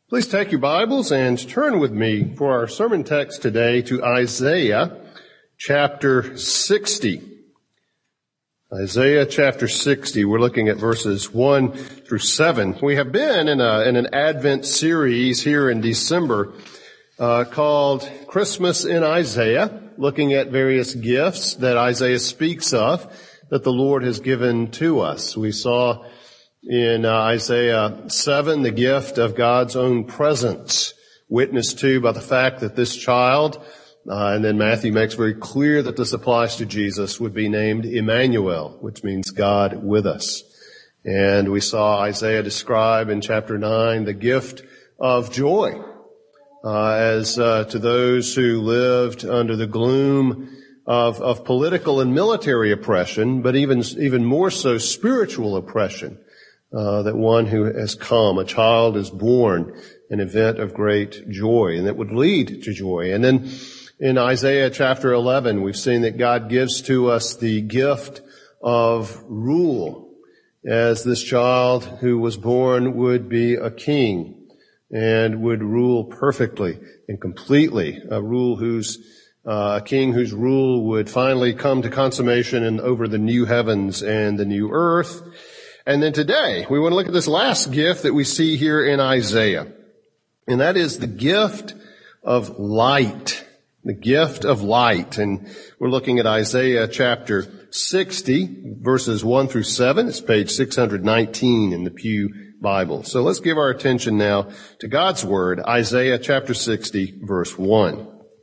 Please take your Bibles and turn with me for our sermon text today to Isaiah chapter 60. Isaiah chapter 60, we're looking at verses 1 through 7. We have been in an Advent series here in December called Christmas in Isaiah, looking at various gifts that Isaiah speaks of that the Lord has given to us. We saw in Isaiah 7, the gift of God's own presence, witnessed to by the fact that this child, and then Matthew makes very clear that this applies to Jesus, would be named Emmanuel, which means God with us. And we saw Isaiah describe in chapter 9 the gift of joy, as to those who lived under the gloom of political and military oppression, but even more so spiritual oppression. That one who has come, a child is born, an event of great joy, and that would lead to joy. And then in Isaiah chapter 11, we've seen that God gives to us the gift of rule, as this child who was born would be a king and would rule perfectly and completely, a king whose rule would finally come to consummation and over the new heavens and the new earth. And then today, we want to look at this last gift that we see here in Isaiah. And that is the gift of light. The gift of light. And we're looking at Isaiah chapter 60, verses 1 through 7. It's page 619 in the Pew Bible. So let's give our attention now to God's Word, Isaiah chapter 60, verse 1.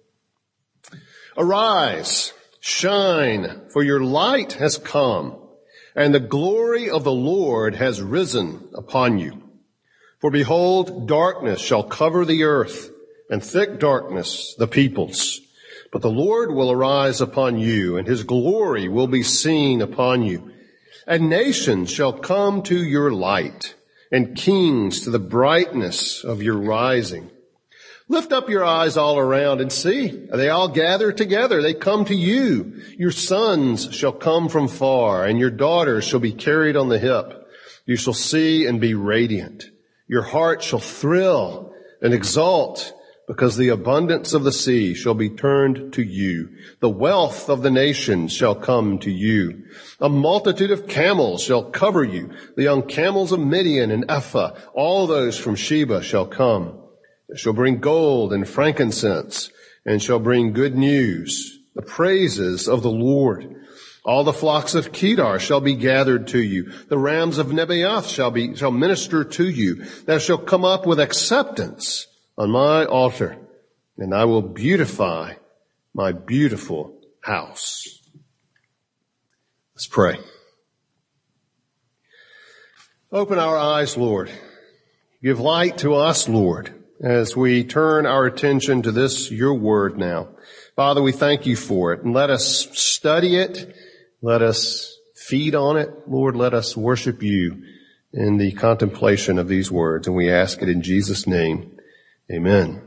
Arise, shine, for your light has come, and the glory of the Lord has risen upon you. For behold, darkness shall cover the earth, and thick darkness the peoples. But the Lord will arise upon you, and his glory will be seen upon you. And nations shall come to your light, and kings to the brightness of your rising. Lift up your eyes all around and see. They all gather together. They come to you. Your sons shall come from far, and your daughters shall be carried on the hip. You shall see and be radiant. Your heart shall thrill and exult, because the abundance of the sea shall be turned to you. The wealth of the nations shall come to you. A multitude of camels shall cover you. The young camels of Midian and Ephah, all those from Sheba shall come. They shall bring gold and frankincense, and shall bring good news, the praises of the Lord. All the flocks of Kedar shall be gathered to you. The rams of Nebaioth shall minister to you. Thou shalt come up with acceptance on my altar, and I will beautify my beautiful house. Let's pray. Open our eyes, Lord. Give light to us, Lord, as we turn our attention to this, your word now. Father, we thank you for it, and let us study it. Let us feed on it. Lord, let us worship you in the contemplation of these words, and we ask it in Jesus' name. Amen.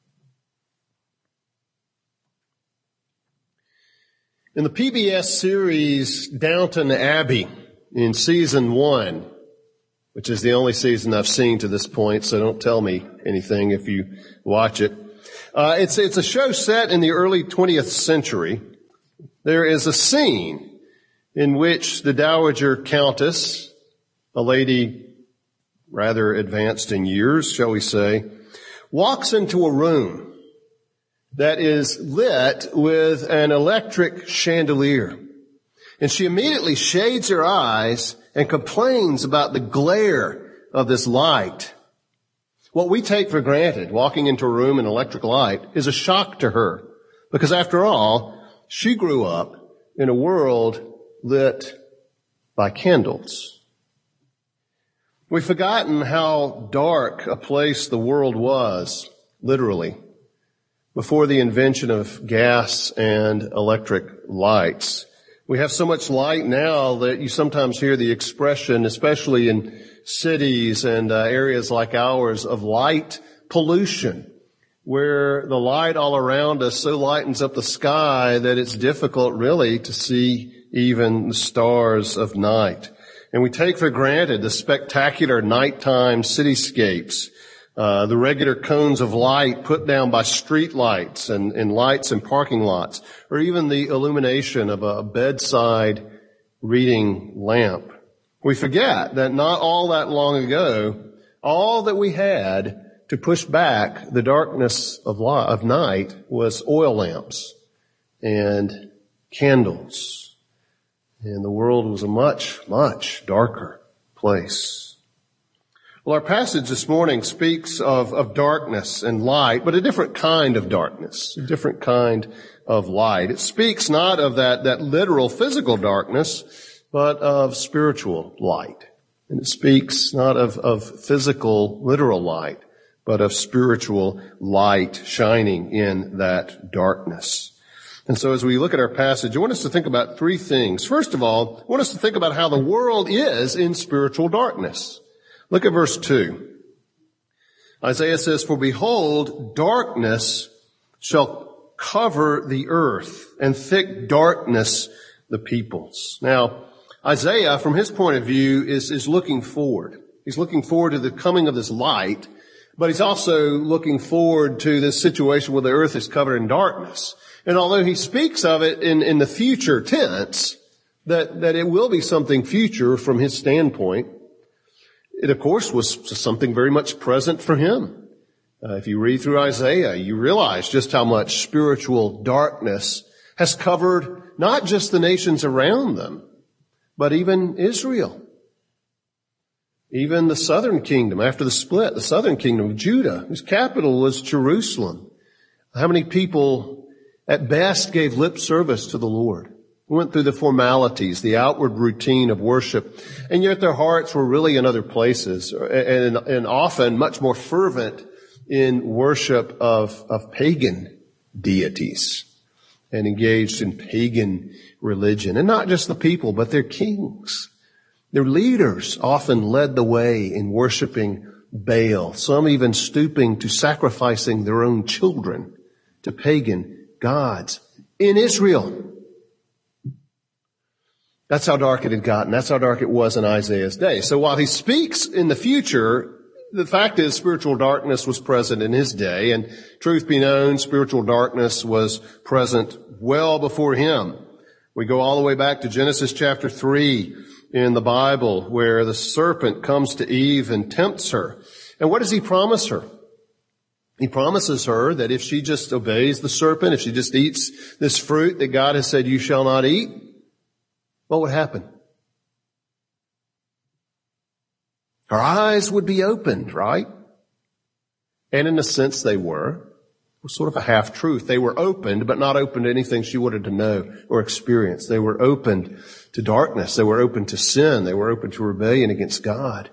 In the PBS series Downton Abbey, in season 1, which is the only season I've seen to this point, so don't tell me anything if you watch it. It's a show set in the early 20th century. There is a scene in which the Dowager Countess, a lady rather advanced in years, shall we say, walks into a room that is lit with an electric chandelier. And she immediately shades her eyes and complains about the glare of this light. What we take for granted, walking into a room in electric light, is a shock to her. Because after all, she grew up in a world lit by candles. We've forgotten how dark a place the world was, literally, before the invention of gas and electric lights. We have so much light now that you sometimes hear the expression, especially in cities and areas like ours, of light pollution, where the light all around us so lightens up the sky that it's difficult really to see even the stars of night. And we take for granted the spectacular nighttime cityscapes the regular cones of light put down by street lights and lights in parking lots, or even the illumination of a bedside reading lamp. We forget that not all that long ago, all that we had to push back the darkness of night was oil lamps and candles. And the world was a much, much darker place. Well, our passage this morning speaks of darkness and light, but a different kind of darkness, a different kind of light. It speaks not of that literal physical darkness, but of spiritual light. And it speaks not of physical, literal light, but of spiritual light shining in that darkness. And so as we look at our passage, I want us to think about three things. First of all, I want us to think about how the world is in spiritual darkness. Look at verse 2. Isaiah says, "For behold, darkness shall cover the earth, and thick darkness the peoples." Now, Isaiah, from his point of view, is looking forward. He's looking forward to the coming of this light, but he's also looking forward to this situation where the earth is covered in darkness. And although he speaks of it in the future tense, that it will be something future from his standpoint, it of course was something very much present for him. If you read through Isaiah, you realize just how much spiritual darkness has covered not just the nations around them, but even Israel. Even the southern kingdom, after the split, the southern kingdom of Judah, whose capital was Jerusalem. How many people at best gave lip service to the Lord? Went through the formalities, the outward routine of worship, and yet their hearts were really in other places, and often much more fervent in worship of pagan deities, and engaged in pagan religion. And not just the people, but their kings. Their leaders often led the way in worshiping Baal, some even stooping to sacrificing their own children to pagan gods in Israel. That's how dark it had gotten. That's how dark it was in Isaiah's day. So while he speaks in the future, the fact is spiritual darkness was present in his day, and truth be known, spiritual darkness was present well before him. We go all the way back to Genesis chapter 3 in the Bible, where the serpent comes to Eve and tempts her. And what does he promise her? He promises her that if she just obeys the serpent, if she just eats this fruit that God has said you shall not eat, what would happen? Her eyes would be opened, right? And in a sense they were. It was sort of a half-truth. They were opened, but not open to anything she wanted to know or experience. They were opened to darkness. They were open to sin. They were open to rebellion against God.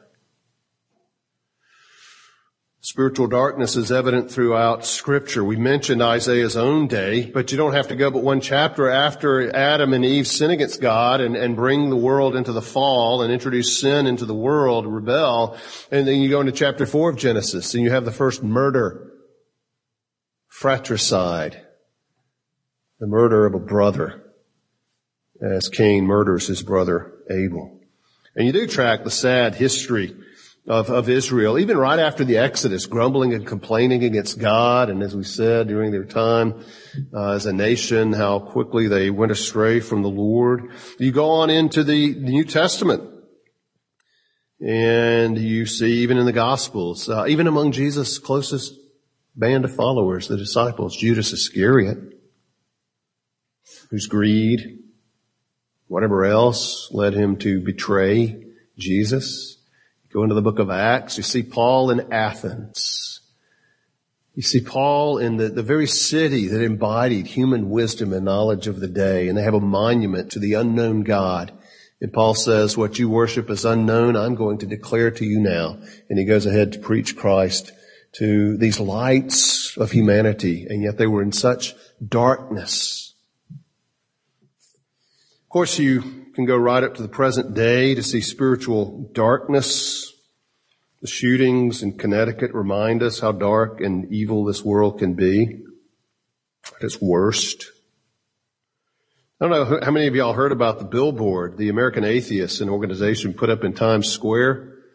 Spiritual darkness is evident throughout Scripture. We mentioned Isaiah's own day, but you don't have to go but one chapter after Adam and Eve sin against God and bring the world into the fall and introduce sin into the world, rebel. And then you go into chapter 4 of Genesis and you have the first murder, fratricide, the murder of a brother, as Cain murders his brother Abel. And you do track the sad history of Israel, even right after the Exodus, grumbling and complaining against God. And as we said, during their time as a nation, how quickly they went astray from the Lord. You go on into the New Testament, and you see even in the Gospels, even among Jesus' closest band of followers, the disciples, Judas Iscariot, whose greed, whatever else, led him to betray Jesus. Go into the book of Acts, you see Paul in Athens. You see Paul in the very city that embodied human wisdom and knowledge of the day, and they have a monument to the unknown God. And Paul says, what you worship is unknown, I'm going to declare to you now. And he goes ahead to preach Christ to these lights of humanity, and yet they were in such darkness. Of course, you can go right up to the present day to see spiritual darkness. The shootings in Connecticut remind us how dark and evil this world can be at its worst. I don't know how many of y'all heard about the billboard the American Atheists, an organization, put up in Times Square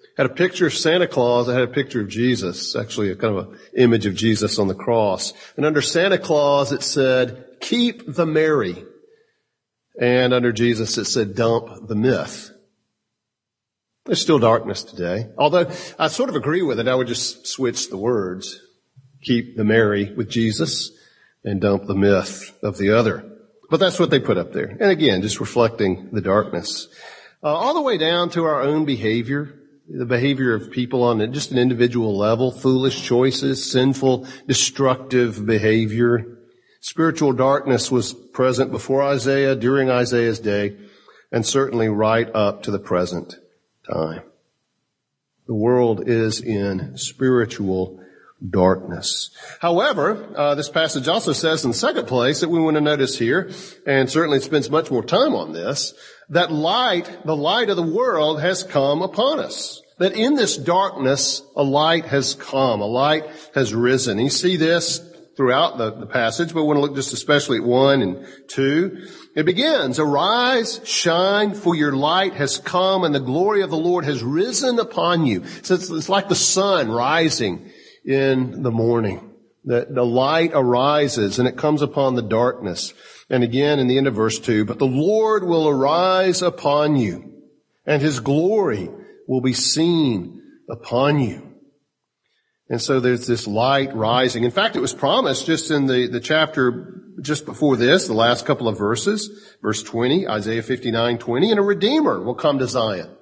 Had a picture of Santa Claus. I had a picture of Jesus, actually a kind of an image of Jesus on the cross. And under Santa Claus it said, keep the merry. And under Jesus it said, dump the myth. There's still darkness today. Although I sort of agree with it. I would just switch the words. Keep the merry with Jesus and dump the myth of the other. But that's what they put up there. And again, just reflecting the darkness. All the way down to our own behavior, the behavior of people on just an individual level, foolish choices, sinful, destructive behavior. Spiritual darkness was present before Isaiah, during Isaiah's day, and certainly right up to the present time. The world is in spiritual darkness. However, this passage also says in the second place that we want to notice here, and certainly spends much more time on this, that the light of the world has come upon us. That in this darkness, a light has come, a light has risen. And you see this throughout the passage, but we want to look just especially at 1 and 2. It begins, arise, shine, for your light has come, and the glory of the Lord has risen upon you. So it's like the sun rising in the morning. That the light arises and it comes upon the darkness. And again in the end of verse 2, but the Lord will arise upon you, and his glory will be seen upon you. And so there's this light rising. In fact, it was promised just in the chapter just before this, the last couple of verses, verse 20, Isaiah 59:20, and a Redeemer will come to Zion.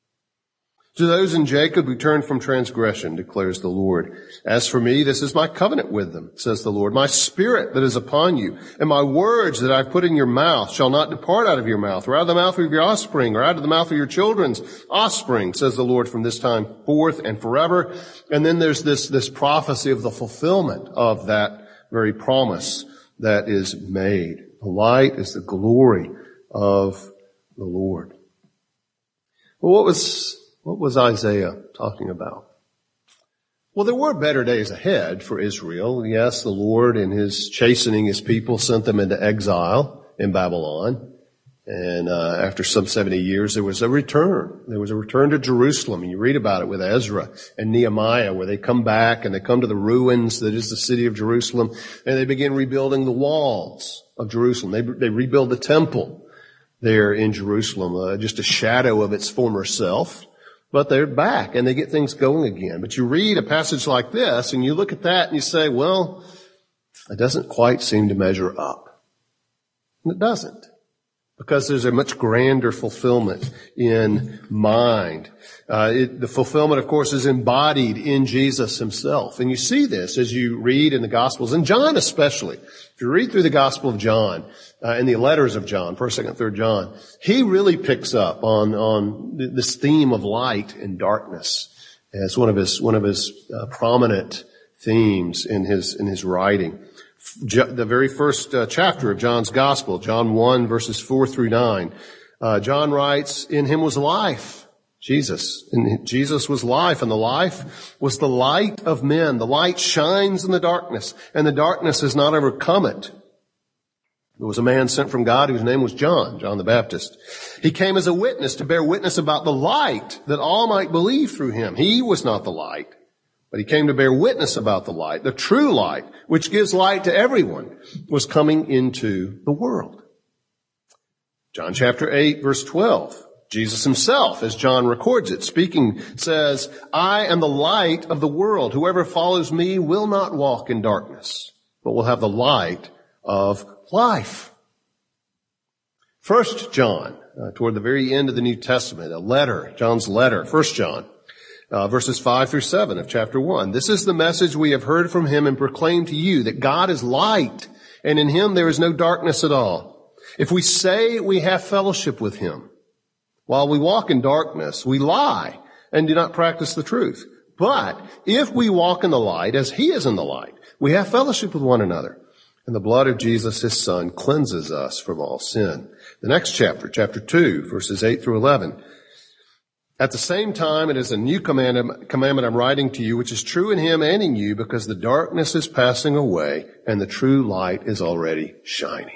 To those in Jacob who turn from transgression, declares the Lord. As for me, this is my covenant with them, says the Lord. My spirit that is upon you, and my words that I've put in your mouth shall not depart out of your mouth, or out of the mouth of your offspring, or out of the mouth of your children's offspring, says the Lord, from this time forth and forever. And then there's this prophecy of the fulfillment of that very promise that is made. The light is the glory of the Lord. Well, what was Isaiah talking about? Well, there were better days ahead for Israel. Yes, the Lord in his chastening his people sent them into exile in Babylon. And after some 70 years, there was a return. There was a return to Jerusalem. And you read about it with Ezra and Nehemiah, where they come back and they come to the ruins that is the city of Jerusalem, and they begin rebuilding the walls of Jerusalem. They rebuild the temple there in Jerusalem, just a shadow of its former self. But they're back and they get things going again. But you read a passage like this and you look at that and you say, well, it doesn't quite seem to measure up. And it doesn't. Because there's a much grander fulfillment in mind. The fulfillment, of course, is embodied in Jesus himself. And you see this as you read in the Gospels, and John especially. If you read through the Gospel of John, and the letters of John, 1st, 2nd, 3rd John, he really picks up on this theme of light and darkness as one of his prominent themes in his writing. The very first chapter of John's Gospel, John 1, verses 4 through 9, John writes, in him was life, Jesus. And Jesus was life, and the life was the light of men. The light shines in the darkness, and the darkness has not overcome it. There was a man sent from God whose name was John the Baptist. He came as a witness to bear witness about the light, that all might believe through him. He was not the light, but he came to bear witness about the light. The true light, which gives light to everyone, was coming into the world. John chapter 8, verse 12. Jesus himself, as John records it, speaking, says, I am the light of the world. Whoever follows me will not walk in darkness, but will have the light of life. 1 John, toward the very end of the New Testament, a letter, John's letter, 1 John, verses 5 through 7 of chapter 1. This is the message we have heard from him and proclaimed to you, that God is light, and in him there is no darkness at all. If we say we have fellowship with him, while we walk in darkness, we lie and do not practice the truth. But if we walk in the light as he is in the light, we have fellowship with one another. And the blood of Jesus, his son, cleanses us from all sin. The next chapter, chapter 2, verses 8 through 11. At the same time, it is a new commandment I'm writing to you, which is true in him and in you, because the darkness is passing away and the true light is already shining.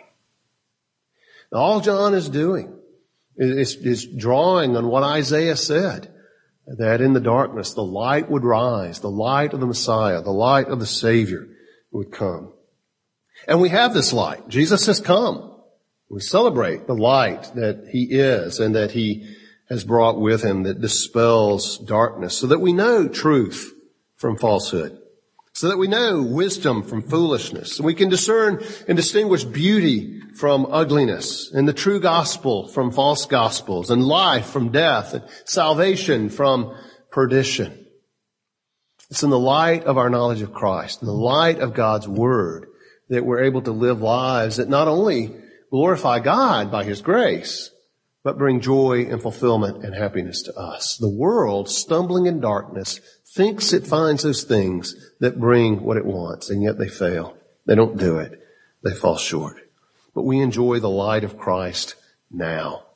Now, all John is doing is drawing on what Isaiah said, that in the darkness the light would rise, the light of the Messiah, the light of the Savior would come. And we have this light. Jesus has come. We celebrate the light that He is and that He has brought with Him that dispels darkness, so that we know truth from falsehood, so that we know wisdom from foolishness, and we can discern and distinguish beauty from ugliness, and the true gospel from false gospels, and life from death, and salvation from perdition. It's in the light of our knowledge of Christ, in the light of God's Word, that we're able to live lives that not only glorify God by His grace, but bring joy and fulfillment and happiness to us. The world, stumbling in darkness, thinks it finds those things that bring what it wants, and yet they fail. They don't do it. They fall short. But we enjoy the light of Christ now.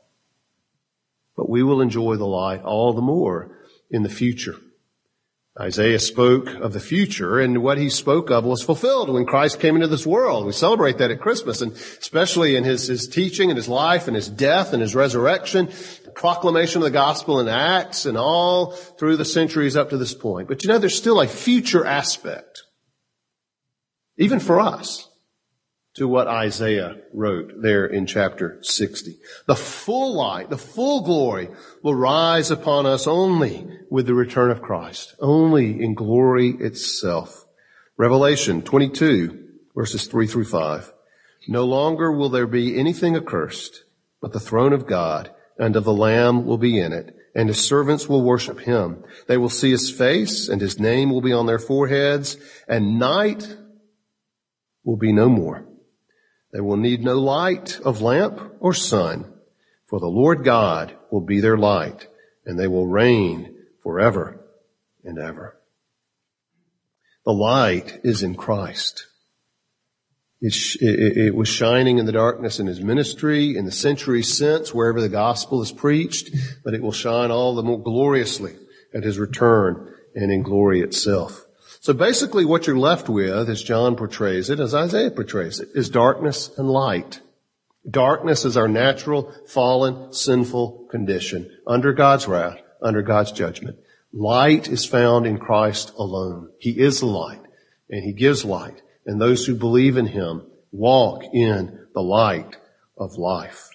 But we will enjoy the light all the more in the future. Isaiah spoke of the future, and what he spoke of was fulfilled when Christ came into this world. We celebrate that at Christmas, and especially in his teaching and his life and his death and his resurrection, the proclamation of the gospel in Acts and all through the centuries up to this point. But you know, there's still a future aspect, even for us, to what Isaiah wrote there in chapter 60. The full light, the full glory will rise upon us only with the return of Christ, only in glory itself. Revelation 22, verses 3 through 5. No longer will there be anything accursed, but the throne of God and of the Lamb will be in it, and His servants will worship Him. They will see His face, and His name will be on their foreheads, and night will be no more. They will need no light of lamp or sun, for the Lord God will be their light, and they will reign forever and ever. The light is in Christ. It was shining in the darkness in His ministry, in the centuries since, wherever the gospel is preached, but it will shine all the more gloriously at His return and in glory itself. So basically what you're left with, as John portrays it, as Isaiah portrays it, is darkness and light. Darkness is our natural, fallen, sinful condition, under God's wrath, under God's judgment. Light is found in Christ alone. He is the light, and He gives light. And those who believe in Him walk in the light of life.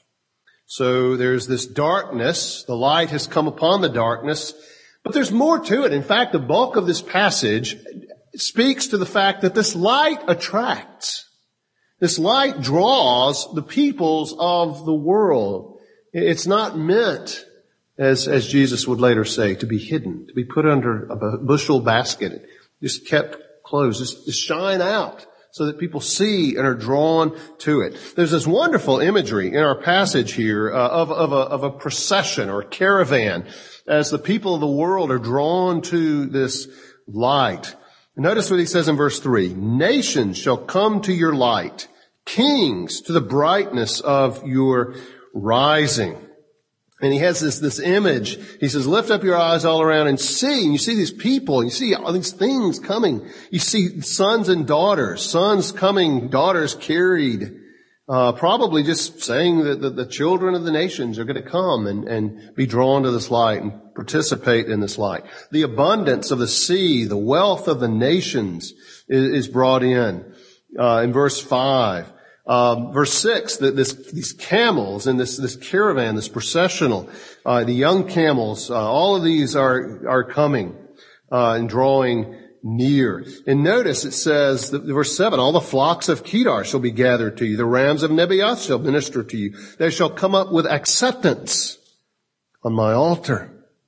So there's this darkness. The light has come upon the darkness. But there's more to it. In fact, the bulk of this passage speaks to the fact that this light attracts. This light draws the peoples of the world. It's not meant, as Jesus would later say, to be hidden, to be put under a bushel basket, just kept closed, just to shine out so that people see and are drawn to it. There's this wonderful imagery in our passage here of a procession or a caravan as the people of the world are drawn to this light. Notice what he says in verse 3. Nations shall come to your light, kings to the brightness of your rising. And he has this image. He says, lift up your eyes all around and see. And you see these people. You see all these things coming. You see sons and daughters. Sons coming, daughters carried. Probably just saying that the children of the nations are going to come and be drawn to this light and participate in this light. The abundance of the sea, the wealth of the nations is brought in verse 5. Verse 6, these camels and this caravan, this processional, the young camels, all of these are coming, and drawing near. And notice it says, verse 7, all the flocks of Kedar shall be gathered to you. The rams of Nebaioth shall minister to you. They shall come up with acceptance on my altar.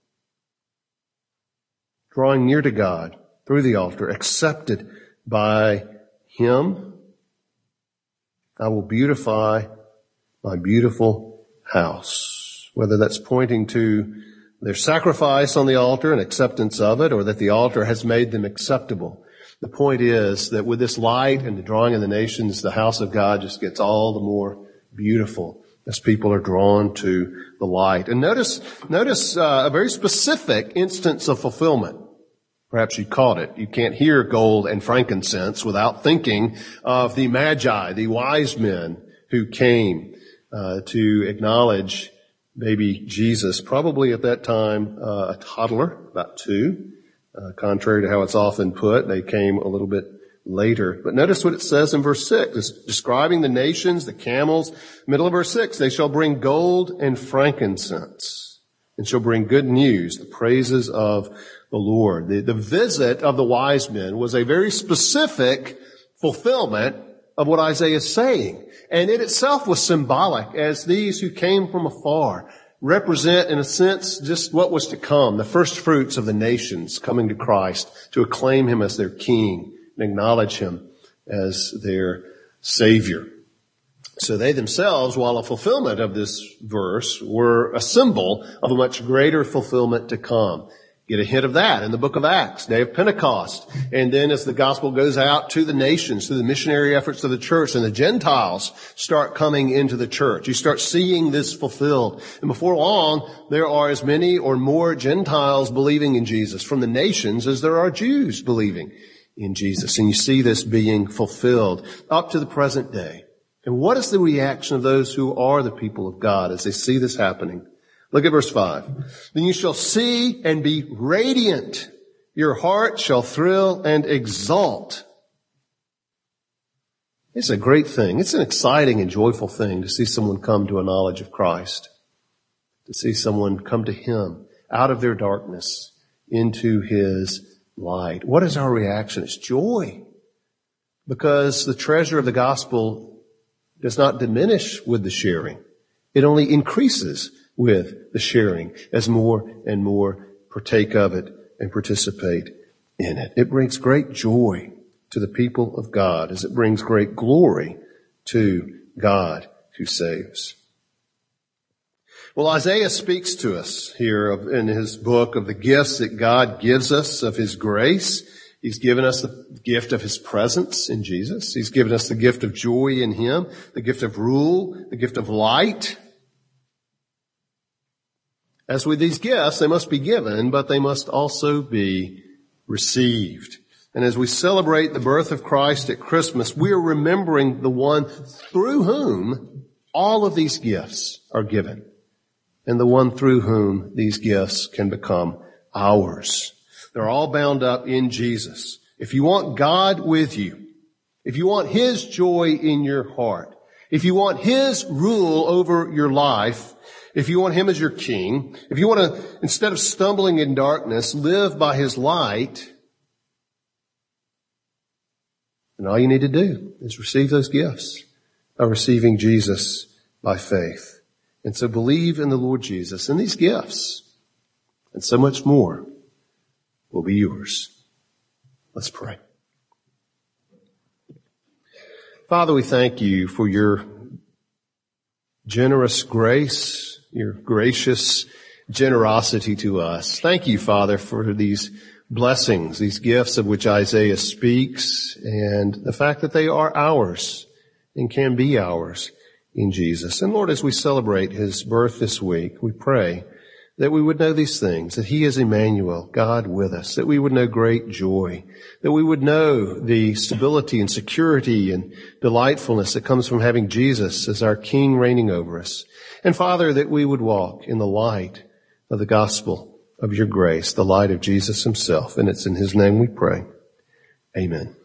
Drawing near to God through the altar, accepted by Him. I will beautify my beautiful house. Whether that's pointing to their sacrifice on the altar and acceptance of it, or that the altar has made them acceptable. The point is that with this light and the drawing of the nations, the house of God just gets all the more beautiful as people are drawn to the light. And notice a very specific instance of fulfillment. Perhaps you caught it. You can't hear gold and frankincense without thinking of the Magi, the wise men who came to acknowledge baby Jesus, probably at that time a toddler, about 2. Contrary to how it's often put, they came a little bit later. But notice what it says in verse 6. It's describing the nations, the camels. Middle of verse 6, they shall bring gold and frankincense and shall bring good news, the praises of the Lord. The visit of the wise men was a very specific fulfillment of what Isaiah is saying. And it itself was symbolic, as these who came from afar represent, in a sense, just what was to come, the first fruits of the nations coming to Christ to acclaim him as their king and acknowledge him as their Savior. So they themselves, while a fulfillment of this verse, were a symbol of a much greater fulfillment to come. Get a hint of that in the book of Acts, day of Pentecost. And then as the gospel goes out to the nations, through the missionary efforts of the church, and the Gentiles start coming into the church, you start seeing this fulfilled. And before long, there are as many or more Gentiles believing in Jesus from the nations as there are Jews believing in Jesus. And you see this being fulfilled up to the present day. And what is the reaction of those who are the people of God as they see this happening? Look at verse 5. Then you shall see and be radiant. Your heart shall thrill and exult. It's a great thing. It's an exciting and joyful thing to see someone come to a knowledge of Christ, to see someone come to him out of their darkness into his light. What is our reaction? It's joy, because the treasure of the gospel does not diminish with the sharing. It only increases with the sharing as more and more partake of it and participate in it. It brings great joy to the people of God, as it brings great glory to God who saves. Well, Isaiah speaks to us here in his book of the gifts that God gives us of his grace. He's given us the gift of his presence in Jesus. He's given us the gift of joy in him, the gift of rule, the gift of light. As with these gifts, they must be given, but they must also be received. And as we celebrate the birth of Christ at Christmas, we are remembering the one through whom all of these gifts are given, and the one through whom these gifts can become ours. They're all bound up in Jesus. If you want God with you, if you want his joy in your heart, if you want his rule over your life, if you want him as your king, if you want to, instead of stumbling in darkness, live by his light, then all you need to do is receive those gifts by receiving Jesus by faith. And so believe in the Lord Jesus, and these gifts and so much more will be yours. Let's pray. Father, we thank you for your generous grace, your gracious generosity to us. Thank you, Father, for these blessings, these gifts of which Isaiah speaks, and the fact that they are ours and can be ours in Jesus. And Lord, as we celebrate his birth this week, we pray that we would know these things, that he is Emmanuel, God with us, that we would know great joy, that we would know the stability and security and delightfulness that comes from having Jesus as our King reigning over us. And Father, that we would walk in the light of the gospel of your grace, the light of Jesus himself. And it's in his name we pray. Amen.